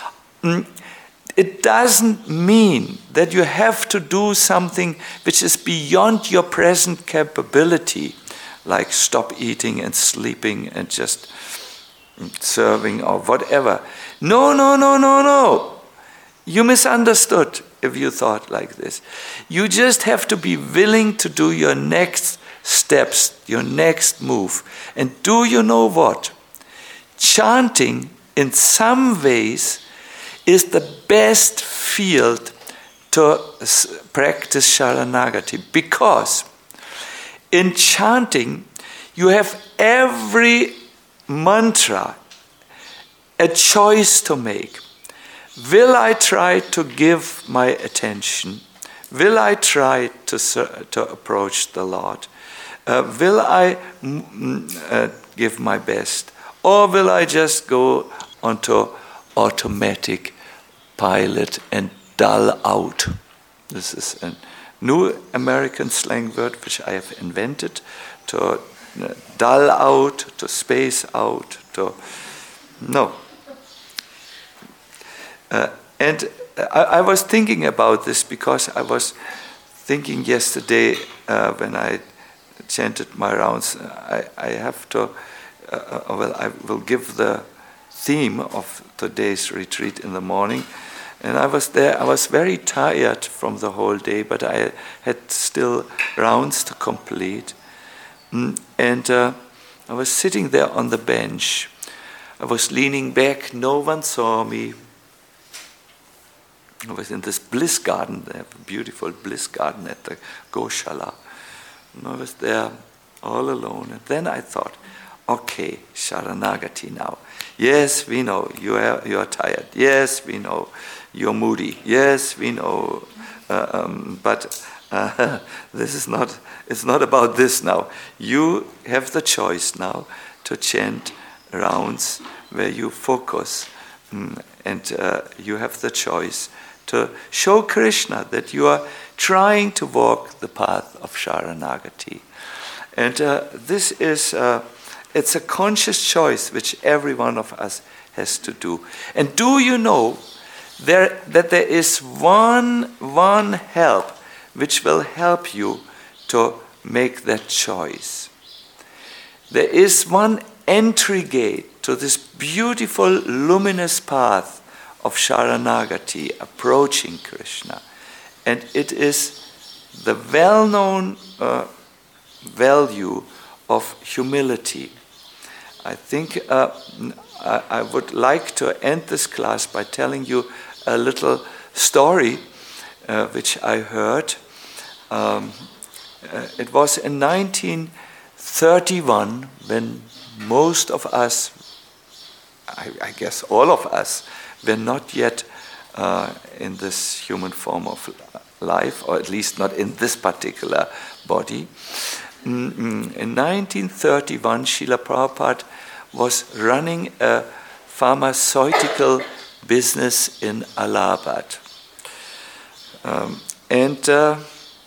It doesn't mean that you have to do something which is beyond your present capability, like stop eating and sleeping and just serving or whatever. No, no, no, no, no. You misunderstood if you thought like this. You just have to be willing to do your next steps, your next move. And do you know what? Chanting, in some ways, is the best field to practice Sharanagati, because in chanting, you have every mantra a choice to make. Will I try to give my attention? Will I try to, to approach the Lord? Uh, will I uh, give my best? Or will I just go onto automatic pilot and dull out? This is a new American slang word which I have invented, to dull out, to space out, to... No. Uh, and I, I was thinking about this because I was thinking yesterday uh, when I chanted my rounds, I, I have to, uh, well, I will give the theme of today's retreat in the morning. And I was there, I was very tired from the whole day, but I had still rounds to complete. And uh, I was sitting there on the bench. I was leaning back, no one saw me. I was in this bliss garden. They have a beautiful bliss garden at the Goshala. And I was there all alone. And then I thought, okay, Sharanagati now. Yes, we know you are, you are tired. Yes, we know you're moody. Yes, we know. Uh, um, but uh, this is not, it's not about this now. You have the choice now to chant rounds where you focus. Mm, and uh, you have the choice to show Krishna that you are trying to walk the path of Sharanagati. And uh, this is, uh, it's a conscious choice which every one of us has to do. And do you know there, that there is one, one help which will help you to make that choice? There is one entry gate to this beautiful luminous path of Sharanagati, approaching Krishna. And it is the well-known uh, value of humility. I think uh, I, I would like to end this class by telling you a little story uh, which I heard. Um, uh, it was in nineteen thirty-one when most of us, I, I guess all of us, were not yet uh, in this human form of life, or at least not in this particular body. Mm-hmm. In nineteen thirty-one, Srila Prabhupada was running a pharmaceutical business in Allahabad. Um, and, uh,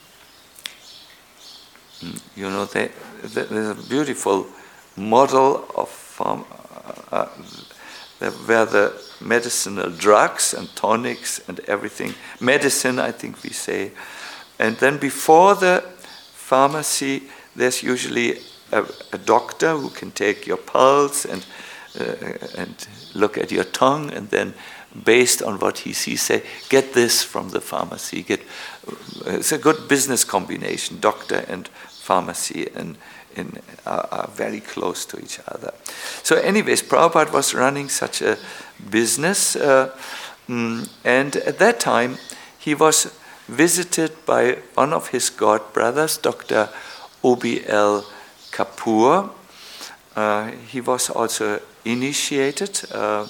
you know, they, they, there's a beautiful model of farm, uh, uh, where the medicinal drugs and tonics and everything, medicine, I think we say. And then before the pharmacy, there's usually a, a doctor who can take your pulse and uh, and look at your tongue, and then based on what he sees, say, get this from the pharmacy. Get it's a good business combination, doctor and pharmacy, and in, are, are very close to each other. So anyways, Prabhupada was running such a business, uh, mm, and at that time he was visited by one of his god brothers, Doctor O B L Kapoor. Uh, he was also initiated, uh,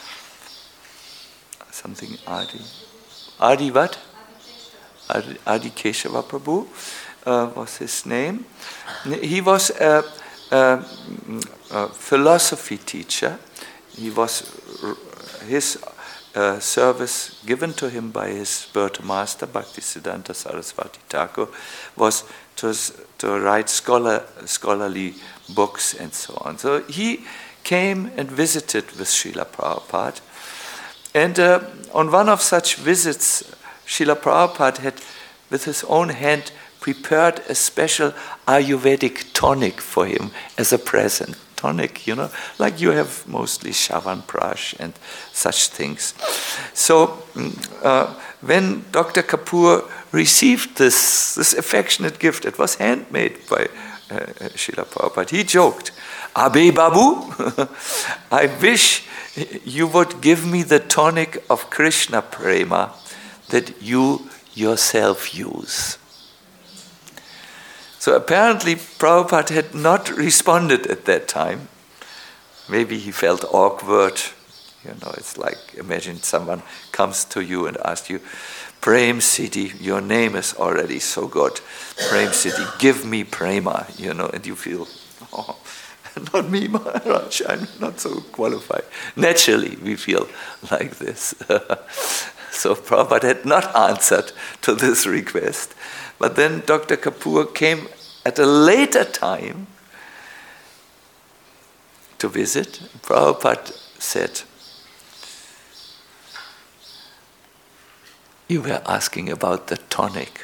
something Adi, Adi what? Adi, Adi Keshava Prabhu uh, was his name. He was a, a, a philosophy teacher. He was his uh, service given to him by his spiritual master, Bhaktisiddhanta Saraswati Thakur, was to, to write scholar, scholarly books and so on. So he came and visited with Srila Prabhupada. And uh, on one of such visits, Srila Prabhupada had, with his own hand, prepared a special Ayurvedic tonic for him as a present. Tonic, you know, like you have mostly Chyawanprash and such things. So uh, when Doctor Kapoor received this, this affectionate gift, it was handmade by uh, Srila Prabhupada, he joked, Abe Babu, I wish you would give me the tonic of Krishna Prema that you yourself use. So apparently Prabhupada had not responded at that time. Maybe he felt awkward. You know, it's like, imagine someone comes to you and asks you, Prem Siddhi, your name is already so good. Prem Siddhi, give me prema, you know, and you feel, oh, not me, Maharaj, I'm not so qualified. Naturally, we feel like this. So Prabhupada had not answered to this request. But then Doctor Kapoor came at a later time to visit. Prabhupada said, you were asking about the tonic.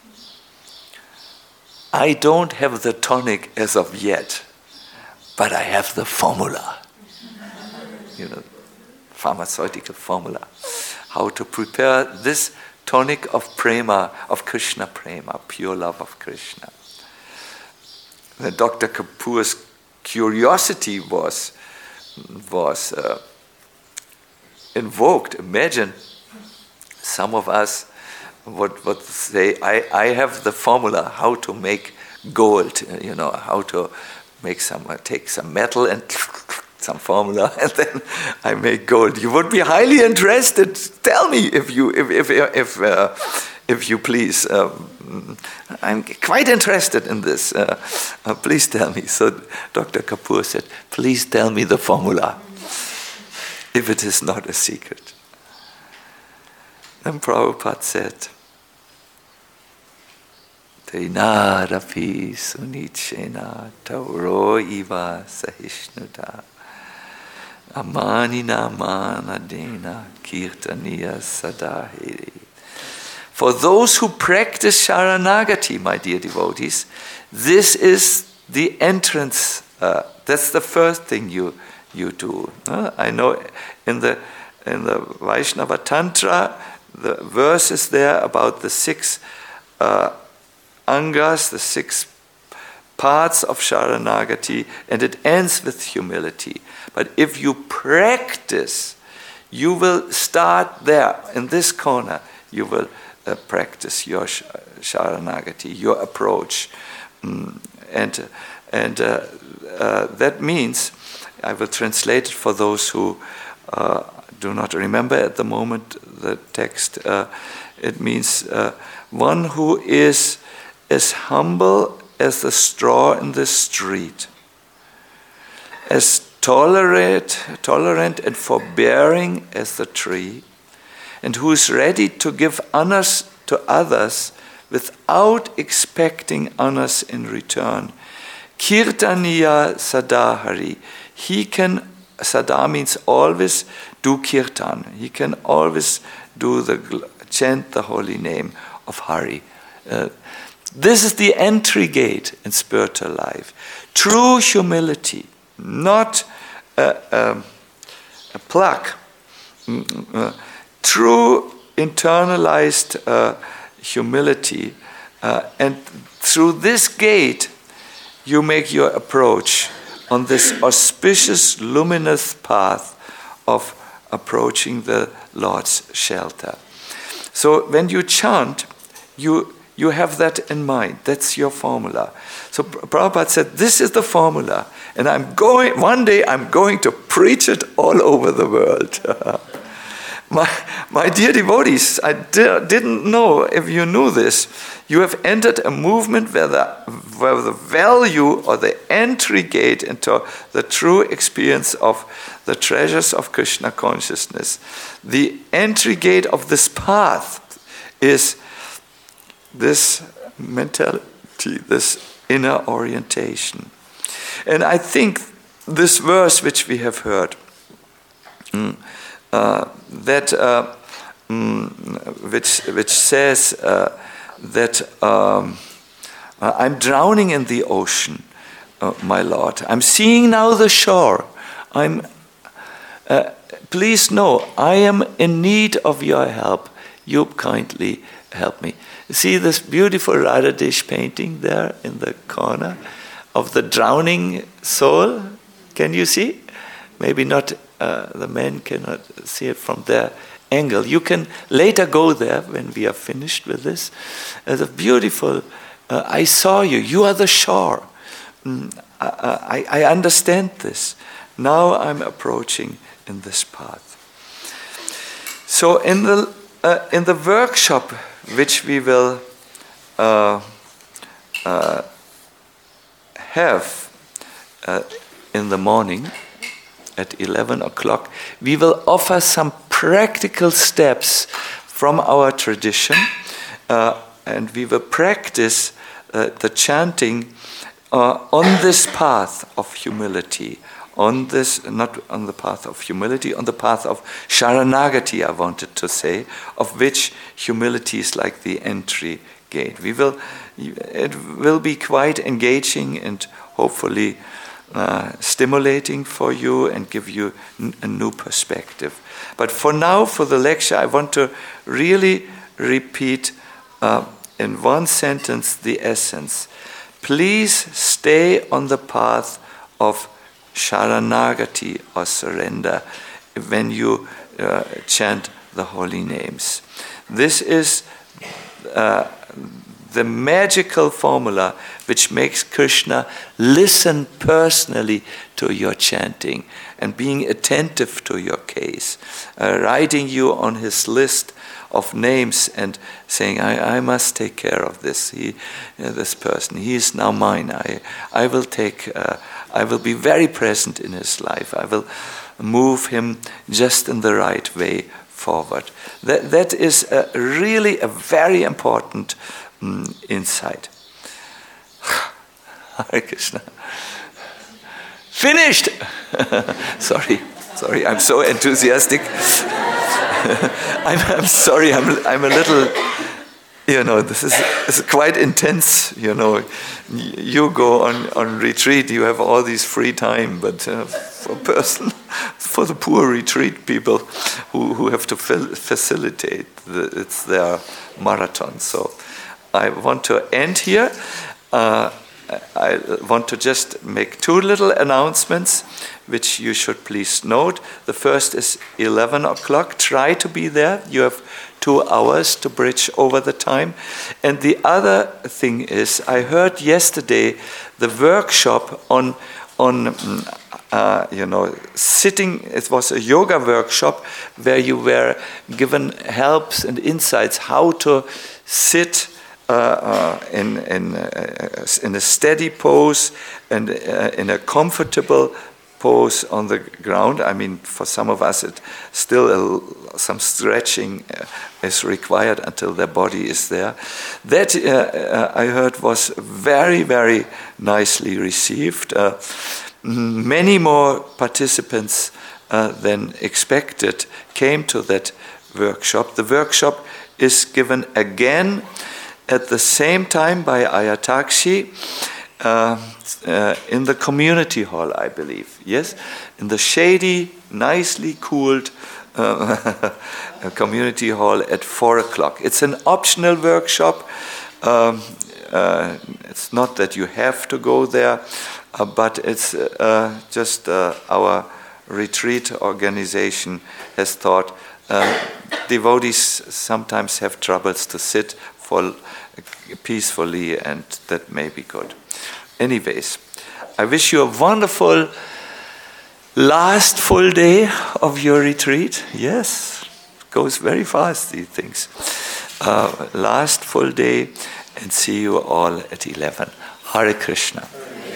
I don't have the tonic as of yet, but I have the formula. You know, pharmaceutical formula. How to prepare this tonic of prema, of Krishna prema, pure love of Krishna. Then Doctor Kapoor's curiosity was, was uh, invoked. Imagine some of us would, would say, I, I have the formula how to make gold, you know, how to make some, uh, take some metal and some formula, and then I make gold. You would be highly interested. Tell me if you, if if if uh, if you please. Um, I'm quite interested in this. Uh, uh, please tell me. So Doctor Kapoor said, please tell me the formula, if it is not a secret. Then Prabhupada said, Trinarapi sunichena tauro iva sahishnuta amanina manadena kirtaniya sadahiri. For those who practice Sharanagati, my dear devotees, this is the entrance. Uh, that's the first thing you you do. Uh, I know in the in the Vaishnava Tantra, the verse is there about the six uh, angas, the six parts of Sharanagati, and it ends with humility. But if you practice, you will start there, in this corner, you will uh, practice your sh- Sharanagati, your approach. Mm, and and uh, uh, that means, I will translate it for those who uh, do not remember at the moment the text. Uh, it means uh, one who is as humble as the straw in the street, as tolerant, tolerant and forbearing as the tree, and who is ready to give honors to others without expecting honors in return. Kirtaniya sadahari. He can, sada means always do kirtan. He can always do the, chant the holy name of Hari. Uh, This is the entry gate in spiritual life. True humility, not a, a, a plug. Uh, true internalized uh, humility. Uh, and through this gate, you make your approach on this auspicious, luminous path of approaching the Lord's shelter. So when you chant, you You have that in mind. That's your formula. So Prabhupada said, this is the formula. And I'm going, one day I'm going to preach it all over the world. my, my dear devotees, I di- didn't know if you knew this. You have entered a movement where the, where the value or the entry gate into the true experience of the treasures of Krishna consciousness, the entry gate of this path is this mentality, this inner orientation. And I think this verse which we have heard, mm, uh, that uh, mm, which which says uh, that um, uh, I'm drowning in the ocean, uh, my Lord. I'm seeing now the shore. I'm. Uh, please know, I am in need of your help. You kindly help me. See this beautiful Radhadesh painting there in the corner of the drowning soul? Can you see? Maybe not, uh, the men cannot see it from their angle. You can later go there when we are finished with this. As a beautiful, uh, I saw you, you are the shore. Mm, I, I, I understand this. Now I'm approaching in this path. So in the uh, in the workshop which we will uh, uh, have uh, in the morning at eleven o'clock, we will offer some practical steps from our tradition, uh, and we will practice uh, the chanting uh, on this path of humility. On this, not on the path of humility, on the path of Sharanagati, I wanted to say, of which humility is like the entry gate. We will, it will be quite engaging and hopefully uh, stimulating for you and give you n- a new perspective. But for now, for the lecture, I want to really repeat uh, in one sentence the essence. Please stay on the path of Sharanagati or surrender when you uh, chant the holy names. This is uh, the magical formula which makes Krishna listen personally to your chanting and being attentive to your case, uh, writing you on his list of names and saying, I, I must take care of this. He, uh, this person, he is now mine. I, I will take. Uh, I will be very present in his life. I will move him just in the right way forward. That that is a, really a very important um, insight. Hare Krishna. Finished. sorry, sorry. I'm so enthusiastic. I'm, I'm sorry, I'm, I'm a little, you know, this is, this is quite intense, you know. You go on, on retreat, you have all this free time, but uh, for person, for the poor retreat people who, who have to fil- facilitate, the, it's their marathon. So I want to end here. Uh, I want to just make two little announcements, which you should please note. The first is eleven o'clock. Try to be there. You have two hours to bridge over the time. And the other thing is, I heard yesterday the workshop on, on uh, you know, sitting. It was a yoga workshop where you were given helps and insights how to sit Uh, uh, in in uh, in a steady pose and uh, in a comfortable pose on the ground. I mean, for some of us, it still uh, some stretching uh, is required until their body is there. That uh, uh, I heard was very very nicely received. Uh, many more participants uh, than expected came to that workshop. The workshop is given again at the same time by Ayatakshi uh, uh, in the community hall, I believe. Yes, in the shady, nicely cooled uh, community hall at four o'clock. It's an optional workshop. Um, uh, it's not that you have to go there, uh, but it's uh, just uh, our retreat organization has thought uh, devotees sometimes have troubles to sit for peacefully, and that may be good. Anyways, I wish you a wonderful last full day of your retreat. Yes, it goes very fast, these things. Uh, last full day, and see you all at eleven. Hare Krishna.